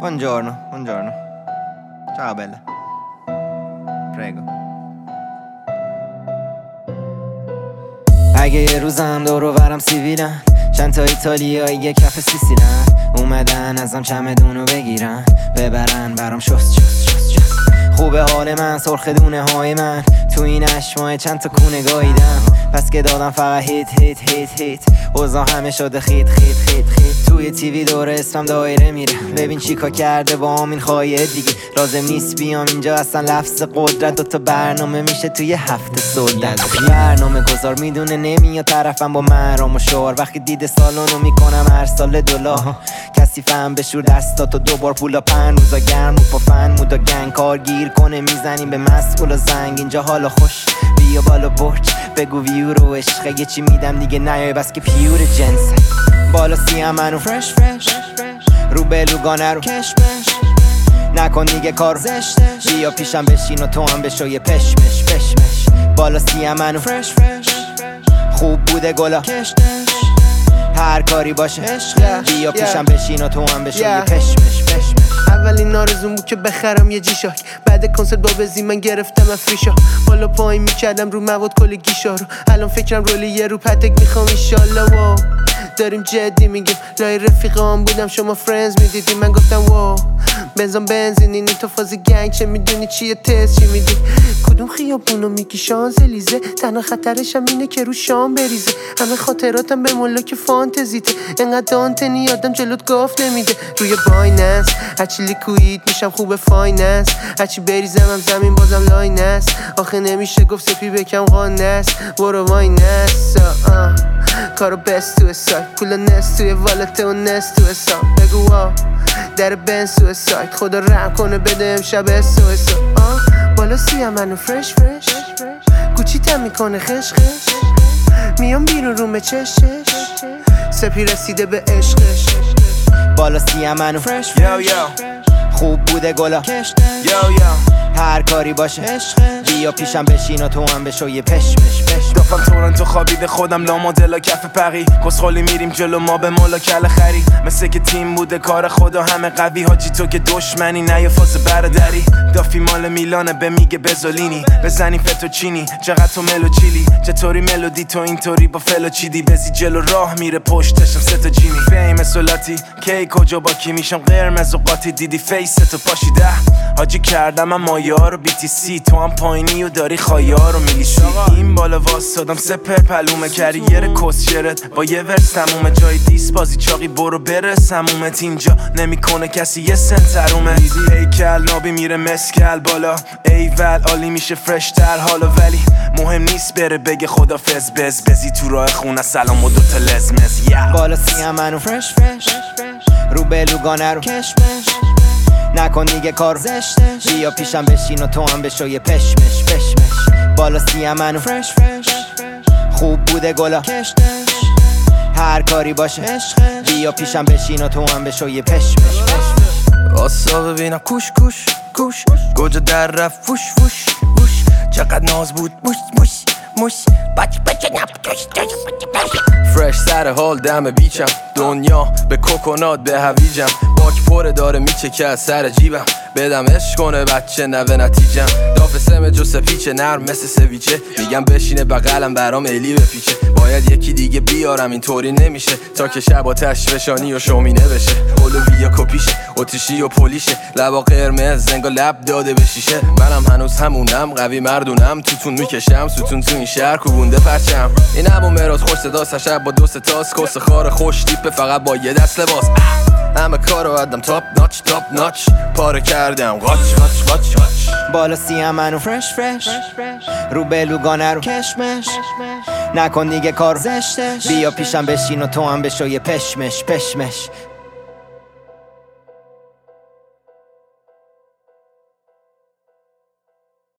Buongiorno, buongiorno. Ciao bella. Prego. اگه یه روزم دور و برم سیبیلن، چند تا ایتالیایی یه کف سیسیلن، اومدن ازم چمدونو بگیرن ببرن برام شست. خوبه حال من، سرخ دونه های من، تو این 8 ماه چند تا کونه گاییدم، پس که دادم فقط هیت اوضاع همه شده خیت توی تیوی دور اسمم دایره میره، ببین چیکار کرده با هم این خواهیه دیگه، لازم نیست بیام اینجا اصلا لفظ قدرت، دوتا برنامه میشه توی هفته سلطت، برنامه گذار میدونه نمیاد طرفم با مرام و شعار، وقتی دیده سالونو میکنم هر سال $، کسی فهم بشور دستاتو دوبار پولا 5 روزا گرم و پافن مودا گنگ کار گیر کنه میزنیم به مسئول و زنگ، اینجا حالا خوش بیا بالا برج بگو ویو رو عشقه، یه چی میدم دیگه نیای بس که پیور جنسه، بالا سیم منو فرش رو بلوگانه رو کشمش، نکن دیگه کار زشتش، بیا پیشم بشین و تو هم بشو یه پشمش، بالا سیم منو فرش خوب بوده گلا کشتش، هر کاری باشه بیا پیشم بشین و تو هم بشو یه پشمش. اولین آرزوم بود که بخرم یه جیشاک، بعد کنسرت با بزی من گرفتم افریشا، بالا پایین میکردم رو مواد کل گیشا رو، الان فکرم رولی یه رو پتک میخوام ایشالله، واو داریم جدی میگیم، لای رفیقام بودم شما فرندز میدیدی، من گفتم واو بنزین این تو فاز گنگ، چه میدونی چیه تست چی میدی، کدوم خیابونو میگی شانزلیزه، تنها خطرشم اینه که رو شام بریزه، همه خاطراتم به ملاک فانتزیته، انقدر دانتنی آدم جلوت گاف نمیده، روی بایننس هرچی لیکوید میشم خوب فایننس، هرچی بریزم هم زمین بازم لاینس، آخه نمیشه گفت سپی بکم قانس، برو واینس کارو بست تو سایت، پول نست توی والت و نست تو حساب، بگو واو در بنز تو سایت، خدا رحم کنه بده امشب اسو بالا سیم منو فرش گوچی تم میکنه خش میام بیرون رومه چش سپی رسیده به عشقش، بالا سیم منو فرش خوب بوده گلا کشتش، هر کاری باشه بیا پیشم بشین و تو هم بشو یه پشمش. دافم تورنتو خوابیده خودم لا مدلا کف پقی، کسخالی میریم جلو ما به مولا کل خری، مثل که تیم بوده کار خدا همه قوی، حاجی تو که دشمنی نه یه فاز بردری، دافی مال میلانه به میگه بزولینی، بزنی فتوچینی چقدر تو ملو چیلی، چطوری ملودی تو اینطوری با فلو چیدی، بزی جلو راه میره پشتشم 3 تا جیمی، فیم سولاتی کی کجا با کی میشم قرمز و قاطی، دیدی فیس تو پاشیده حاجی کردم من مایا رو BTC، تو هم پایینی و داری خایا رو میلیشی، این بالا واسادم سپر پلومه کریر کسشرت با یه ورس تمومه، جای دیس بازی چاقی برو برس همومت، اینجا نمیکنه کسی یه سنترومه، هیکل نابی میره مسکل بالا ایول عالی میشه فرش تر حالا، ولی مهم نیست بره بگه خدافظ بزی تو راه خونه سلام و دوتا لزمز، بالا سیم منو فرش رو بلوگانه رو کشمش، نکن دیگه کار زشتش، بیا پیشم بشین و تو هم بشو یه پشمش، بالا سیم منو فرش خوب بوده گلا کشتش، هر کاری باشه بیا پیشم بشین و تو هم بشو یه پشمش. آسا ببینم کوش گوجه در رفت فوش چقدر ناز بود موش بچه فرش سر حال دم بیچم، دنیا به کوکونات به هویجم، باک پره داره میچکه از سر جیبم، بدم عشق کنه بچه نوه نتیجم، داف سم جو سپیچه نرم مثل سویچه، میگم بشینه بغلم برام ایلی بپیچه، باید یکی دیگه بیارم اینطوری نمیشه، تا که شب آتش فشانی و شومینه بشه، اولویا کپیشه اتیشی و پلیشه، لبا قرمز زنگا لب داده به شیشه، منم هنوز همونم قوی مردونم، توتون میکشم ستون تو این شهر کوبونده پرچم، این همون مراد خوش صدا شب با 2 تاس، کس خار خوش تیپه فقط با یه دست لباس، همه کارو عدم تاپ ناچ پاره کردم قاچ بالا سیم منو فرش رو بلوگانه رو کشمش، نکن دیگه کار زشتش، بیا پیشم بشین و تو هم بشو یه پشمش.